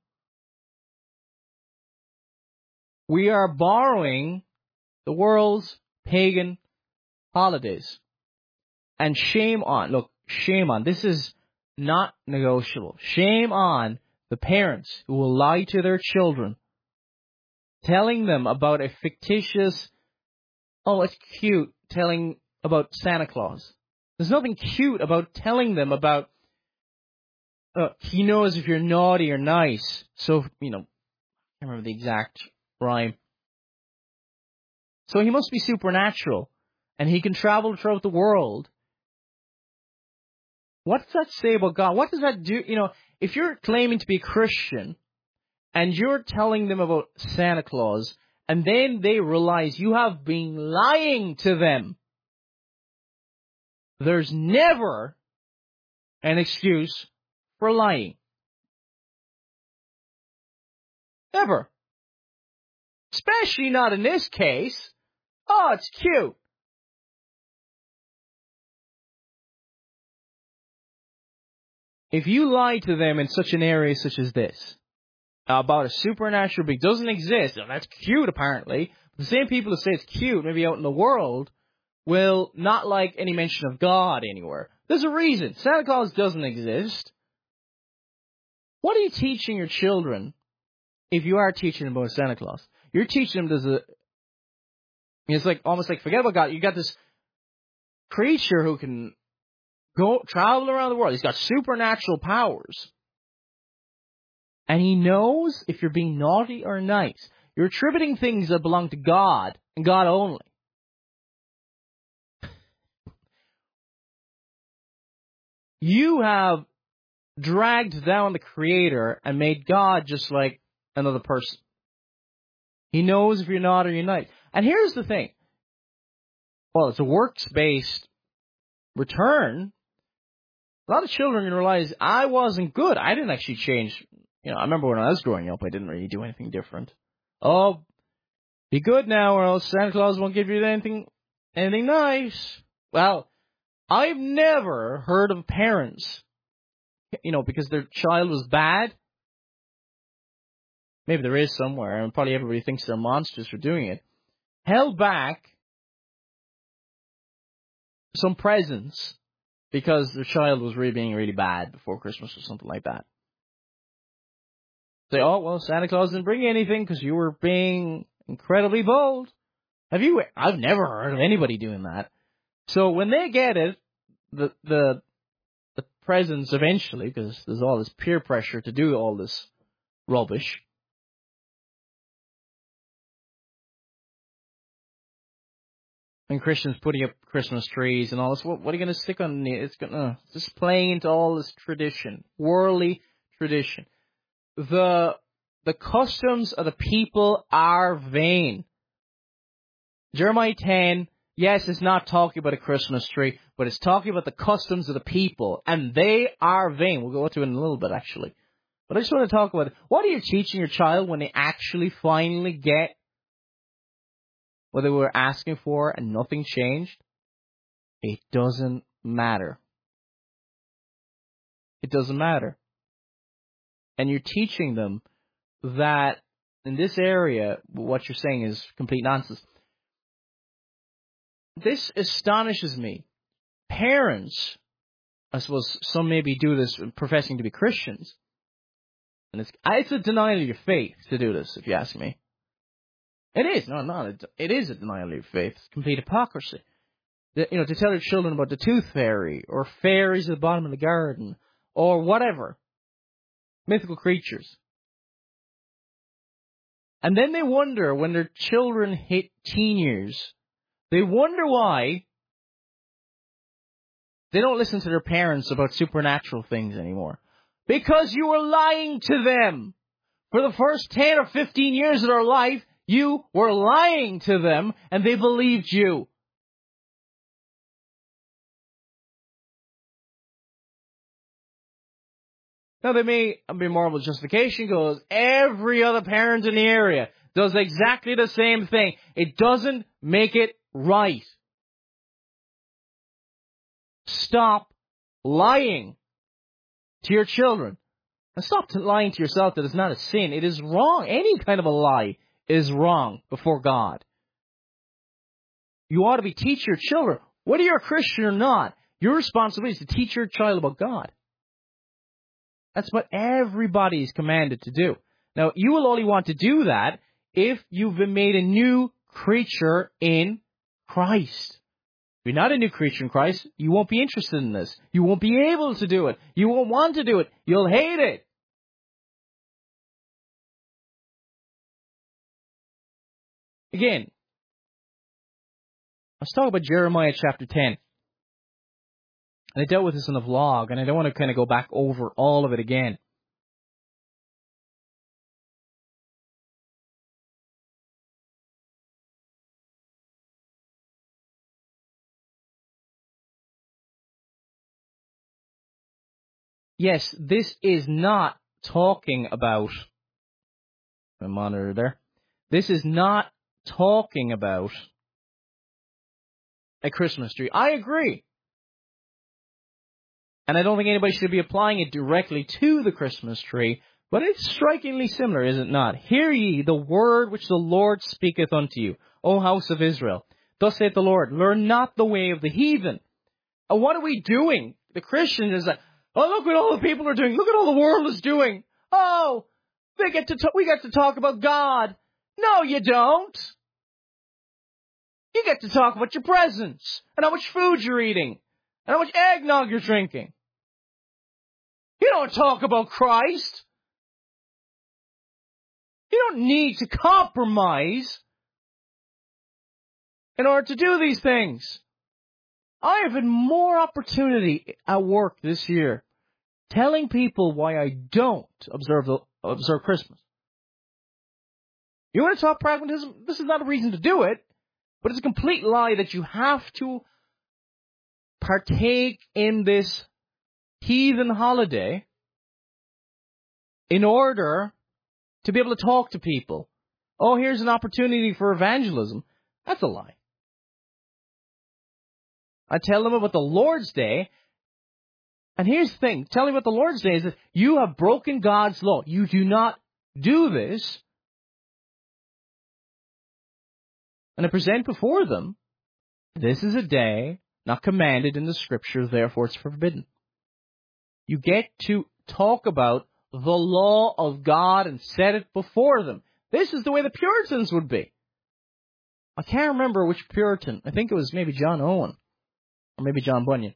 Speaker 5: We are borrowing the world's pagan holidays. And shame on. This is not negotiable. Shame on the parents who will lie to their children, telling them about a fictitious, it's cute, telling about Santa Claus. There's nothing cute about telling them about, he knows if you're naughty or nice. So, I can't remember the exact rhyme. So he must be supernatural, and he can travel throughout the world. What does that say about God? What does that do? If you're claiming to be a Christian, and you're telling them about Santa Claus, and then they realize you have been lying to them, there's never an excuse for lying. Never. Especially not in this case. Oh, it's cute. If you lie to them in such an area such as this, about a supernatural being doesn't exist, and that's cute apparently, the same people who say it's cute, maybe out in the world, will not like any mention of God anywhere. There's a reason. Santa Claus doesn't exist. What are you teaching your children if you are teaching them about Santa Claus? You're teaching them it's like almost like forget about God. You got this creature who can travel around the world. He's got supernatural powers. And he knows if you're being naughty or nice. You're attributing things that belong to God and God only. You have dragged down the Creator and made God just like another person. He knows if you're naughty or you're nice. And here's the thing. Well, it's a works-based return. A lot of children are going to realize, I wasn't good. I didn't actually change. I remember when I was growing up, I didn't really do anything different. Oh, be good now or else Santa Claus won't give you anything nice. Well, I've never heard of parents, because their child was bad. Maybe there is somewhere, and probably everybody thinks they're monsters for doing it. Held back some presents because their child was being really bad before Christmas or something like that. Say, Santa Claus didn't bring you anything because you were being incredibly bold. I've never heard of anybody doing that. So when they get it, the presents eventually, because there's all this peer pressure to do all this rubbish. And Christians putting up Christmas trees and all this, what are you going to stick on? It's just playing into all this tradition, worldly tradition. The customs of the people are vain. Jeremiah 10, yes, it's not talking about a Christmas tree, but it's talking about the customs of the people, and they are vain. We'll go to it in a little bit, actually. But I just want to talk about it. What are you teaching your child when they actually finally get what they were asking for and nothing changed, it doesn't matter. It doesn't matter. And you're teaching them that in this area, what you're saying is complete nonsense. This astonishes me. Parents, I suppose some maybe do this professing to be Christians, and it's a denial of your faith to do this, if you ask me. It is. It is a denial of your faith. It's complete hypocrisy. To tell your children about the tooth fairy, or fairies at the bottom of the garden, or whatever. Mythical creatures. And then they wonder, when their children hit teen years, they wonder why they don't listen to their parents about supernatural things anymore. Because you were lying to them. For the first 10 or 15 years of their life, you were lying to them, and they believed you. Now, there may be moral justification, goes, every other parent in the area does exactly the same thing. It doesn't make it right. Stop lying to your children. And stop lying to yourself that it's not a sin. It is wrong. Any kind of a lie is wrong before God. You ought to be teaching your children, whether you're a Christian or not, your responsibility is to teach your child about God. That's what everybody is commanded to do. Now, you will only want to do that if you've been made a new creature in Christ. If you're not a new creature in Christ, you won't be interested in this. You won't be able to do it. You won't want to do it. You'll hate it. Again, let's talk about Jeremiah chapter 10. And I dealt with this in a vlog, and I don't want to kind of go back over all of it again. Yes, this is not talking about the monitor there. This is not talking about a Christmas tree. I agree. And I don't think anybody should be applying it directly to the Christmas tree, but it's strikingly similar, is it not? Hear ye the word which the Lord speaketh unto you, O house of Israel. Thus saith the Lord, learn not the way of the heathen. And what are we doing? The Christian is like, oh, look what all the people are doing. Look what all the world is doing. Oh, we get to talk about God. No, you don't. You get to talk about your presents and how much food you're eating and how much eggnog you're drinking. You don't talk about Christ. You don't need to compromise in order to do these things. I have had more opportunity at work this year telling people why I don't observe Christmas. You want to talk pragmatism? This is not a reason to do it, but it's a complete lie that you have to partake in this heathen holiday in order to be able to talk to people. Oh, here's an opportunity for evangelism. That's a lie. I tell them about the Lord's Day, and here's the thing. Telling about the Lord's Day is that you have broken God's law. You do not do this. And I present before them, this is a day not commanded in the Scriptures, therefore it's forbidden. You get to talk about the law of God and set it before them. This is the way the Puritans would be. I can't remember which Puritan. I think it was maybe John Owen. Or maybe John Bunyan.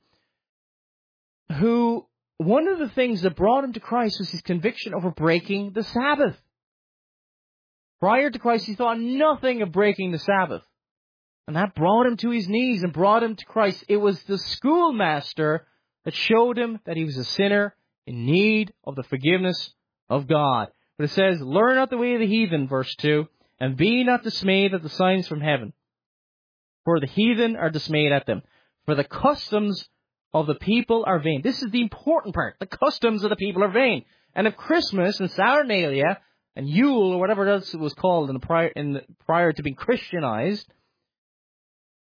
Speaker 5: Who, one of the things that brought him to Christ was his conviction over breaking the Sabbath. Prior to Christ, he thought nothing of breaking the Sabbath. And that brought him to his knees and brought him to Christ. It was the schoolmaster that showed him that he was a sinner in need of the forgiveness of God. But it says, learn not the way of the heathen, verse 2, and be not dismayed at the signs from heaven. For the heathen are dismayed at them. For the customs of the people are vain. This is the important part. The customs of the people are vain. And if Christmas and Saturnalia and Yule or whatever else it was called prior to being Christianized,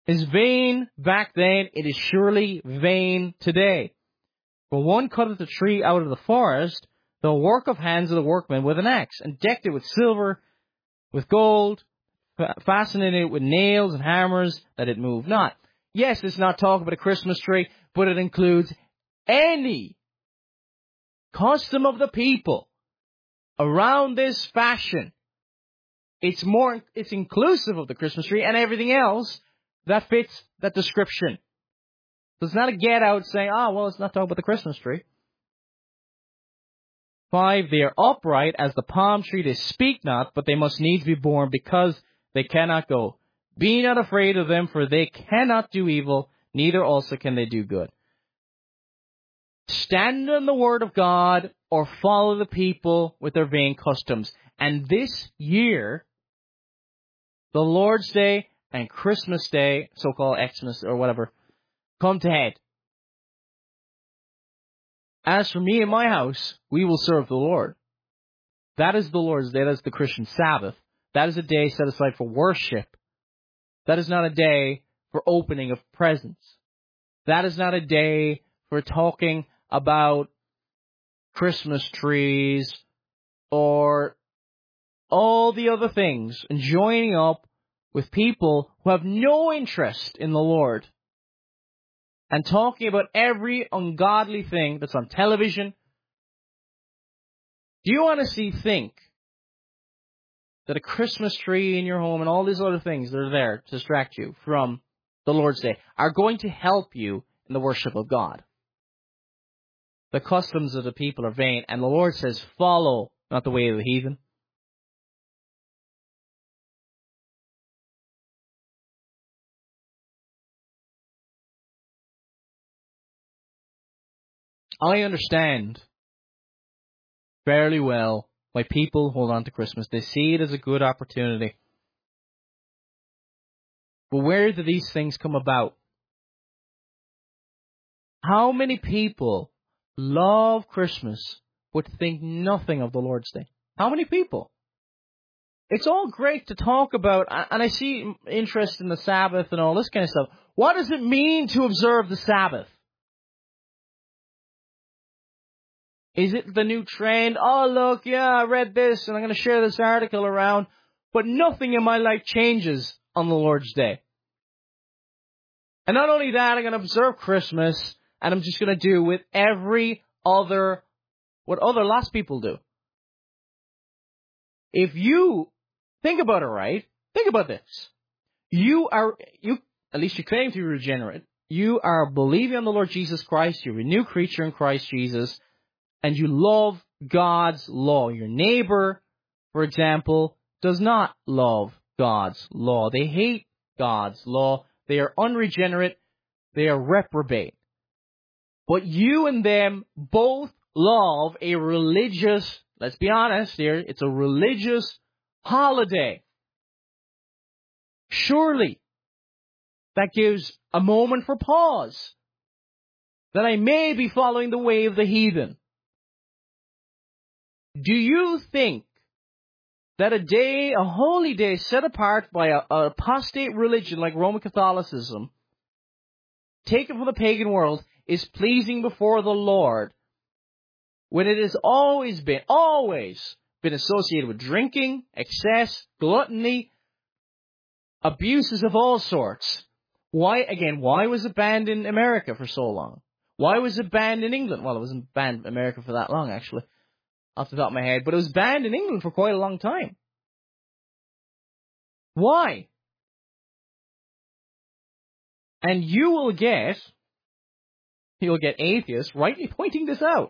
Speaker 5: is vain back then, it is surely vain today. For one cutteth the tree out of the forest, the work of hands of the workmen with an axe, and decked it with silver, with gold, fastening it with nails and hammers, that it move not. Yes, it's not talking about a Christmas tree, but it includes any custom of the people around this fashion. It's inclusive of the Christmas tree and everything else that fits that description. So it's not a get out saying, it's not talking about the Christmas tree. 5, they are upright as the palm tree, they speak not, but they must needs be born because they cannot go. Be not afraid of them, for they cannot do evil, neither also can they do good. Stand on the word of God or follow the people with their vain customs. And this year, the Lord's Day and Christmas Day, so-called Xmas or whatever, come to head. As for me and my house, we will serve the Lord. That is the Lord's Day. That is the Christian Sabbath. That is a day set aside for worship. That is not a day for opening of presents. That is not a day for talking about Christmas trees or all the other things and joining up with people who have no interest in the Lord and talking about every ungodly thing that's on television. Do you honestly think that a Christmas tree in your home and all these other things that are there to distract you from the Lord's Day are going to help you in the worship of God? The customs of the people are vain, and the Lord says, follow not the way of the heathen. I understand fairly well why people hold on to Christmas. They see it as a good opportunity. But where do these things come about? How many people love Christmas but think nothing of the Lord's Day? How many people? It's all great to talk about, and I see interest in the Sabbath and all this kind of stuff. What does it mean to observe the Sabbath? Is it the new trend? Oh, look, I read this, and I'm going to share this article around, but nothing in my life changes on the Lord's Day. And not only that, I'm going to observe Christmas, and I'm just going to do with what other lost people do. If you think about it right, think about this. At least you claim to be regenerate. You are believing on the Lord Jesus Christ. You're a new creature in Christ Jesus. And you love God's law. Your neighbor, for example, does not love God's law. They hate God's law. They are unregenerate. They are reprobate. But you and them both love a religious, let's be honest here, it's a religious holiday. Surely, that gives a moment for pause. That I may be following the way of the heathen. Do you think that a holy day set apart by an apostate religion like Roman Catholicism, taken from the pagan world, is pleasing before the Lord when it has always been associated with drinking, excess, gluttony, abuses of all sorts? Why was it banned in America for so long? Why was it banned in England? Well, it wasn't banned in America for that long, actually, off the top of my head, but it was banned in England for quite a long time. Why? And you'll get atheists rightly pointing this out.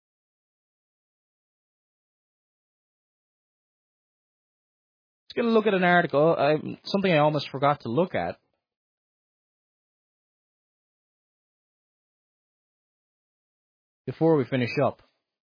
Speaker 5: Just going to look at an article, something I almost forgot to look at. Before we finish up.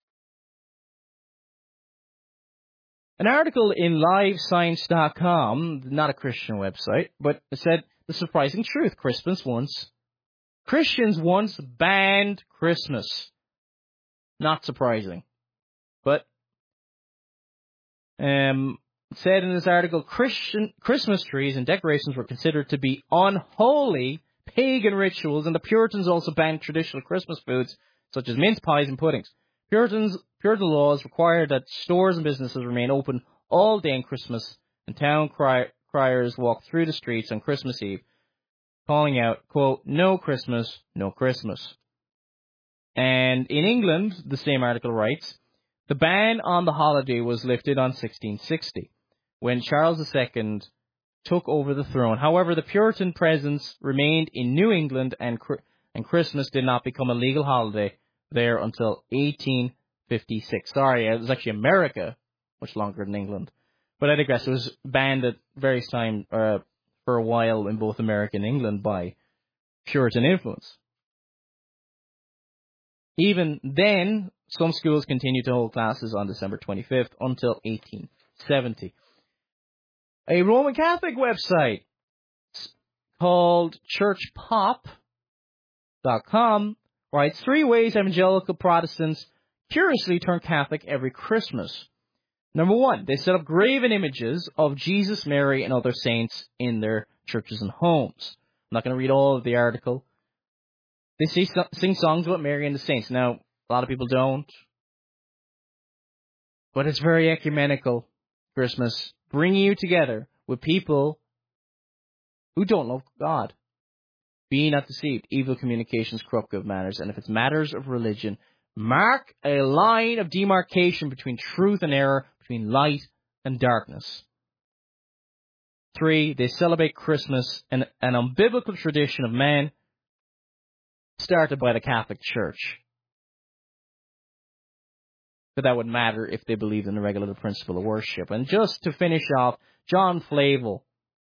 Speaker 5: An article in livescience.com, not a Christian website, but it said, the surprising truth, Christians once banned Christmas. Not surprising. But said in this article, Christmas trees and decorations were considered to be unholy pagan rituals, and the Puritans also banned traditional Christmas foods such as mince pies and puddings. Puritan laws required that stores and businesses remain open all day on Christmas, and town criers walked through the streets on Christmas Eve, calling out, quote, "No Christmas, no Christmas." And in England, the same article writes, the ban on the holiday was lifted on 1660, when Charles II took over the throne. However, the Puritan presence remained in New England, and Christmas did not become a legal holiday there until 1856. Sorry, it was actually America, much longer than England. But I digress. It was banned at various times for a while in both America and England by Puritan influence. Even then, some schools continued to hold classes on December 25th until 1870. A Roman Catholic website called churchpop.com writes 3 ways evangelical Protestants curiously turn Catholic every Christmas. Number 1, they set up graven images of Jesus, Mary, and other saints in their churches and homes. I'm not going to read all of the article. They sing songs about Mary and the saints. Now, a lot of people don't. But it's very ecumenical, Christmas, bringing you together with people who don't love God. Be not deceived. Evil communications corrupt good manners. And if it's matters of religion, mark a line of demarcation between truth and error, between light and darkness. 3, they celebrate Christmas, an unbiblical tradition of man started by the Catholic Church. But that wouldn't matter if they believed in the regulative principle of worship. And just to finish off, John Flavel,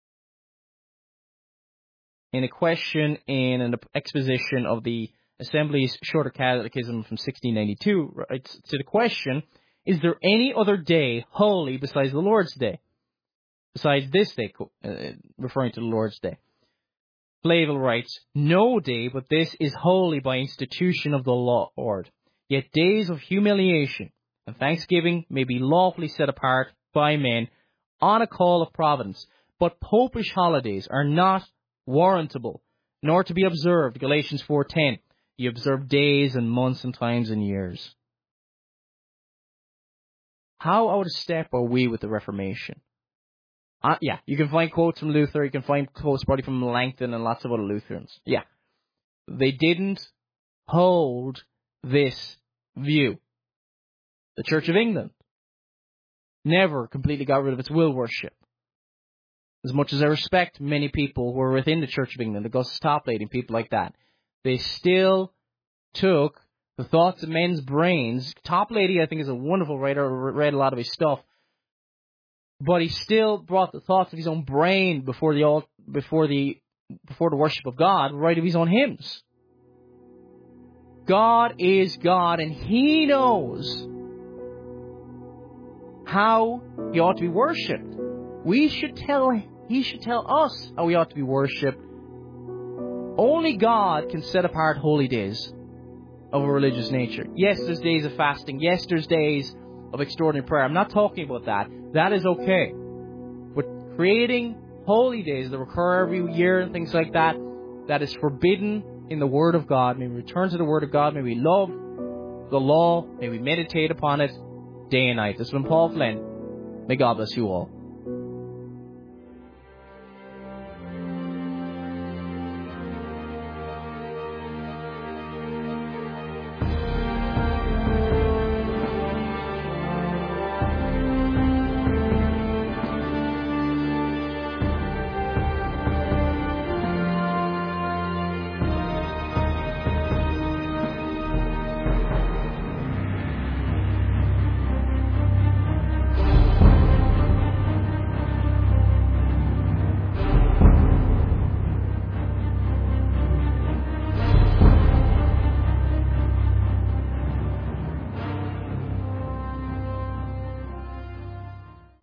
Speaker 5: in a question in an exposition of the Assembly's Shorter Catechism from 1692, writes to the question, is there any other day holy besides the Lord's Day? Besides this day, referring to the Lord's Day. Flavel writes, no day but this is holy by institution of the Lord. Yet days of humiliation and thanksgiving may be lawfully set apart by men on a call of providence. But popish holidays are not warrantable, nor to be observed. Galatians 4:10. You observe days and months and times and years. How out of step are we with the Reformation? Yeah, you can find quotes from Luther, you can find quotes probably from Melanchthon and lots of other Lutherans. Yeah. They didn't hold this view. The Church of England never completely got rid of its will worship. As much as I respect many people who are within the Church of England, the Augustus Toplady and people like that, they still took the thoughts of men's brains. Toplady, I think, is a wonderful writer. I read a lot of his stuff. But he still brought the thoughts of his own brain before the worship of God, right of his own hymns. God is God, and He knows how He ought to be worshipped. He should tell us how we ought to be worshipped. Only God can set apart holy days of a religious nature. Yes, there's days of fasting. Yes, there's days of extraordinary prayer. I'm not talking about that. That is okay. But creating holy days that recur every year and things like that, that is forbidden in the Word of God. May we return to the Word of God. May we love the law. May we meditate upon it day and night. This has been Paul Flynn. May God bless you all.